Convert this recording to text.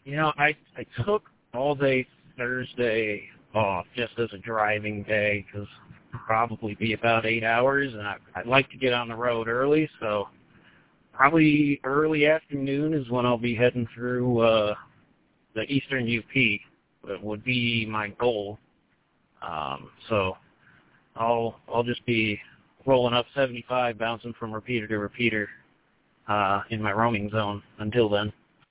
I took all day Thursday off just as a driving day because it'll probably be about 8 hours, and I'd like to get on the road early, so probably early afternoon is when I'll be heading through the Eastern UP. That would be my goal. So I'll just be rolling up 75, bouncing from repeater to repeater in my roaming zone until then.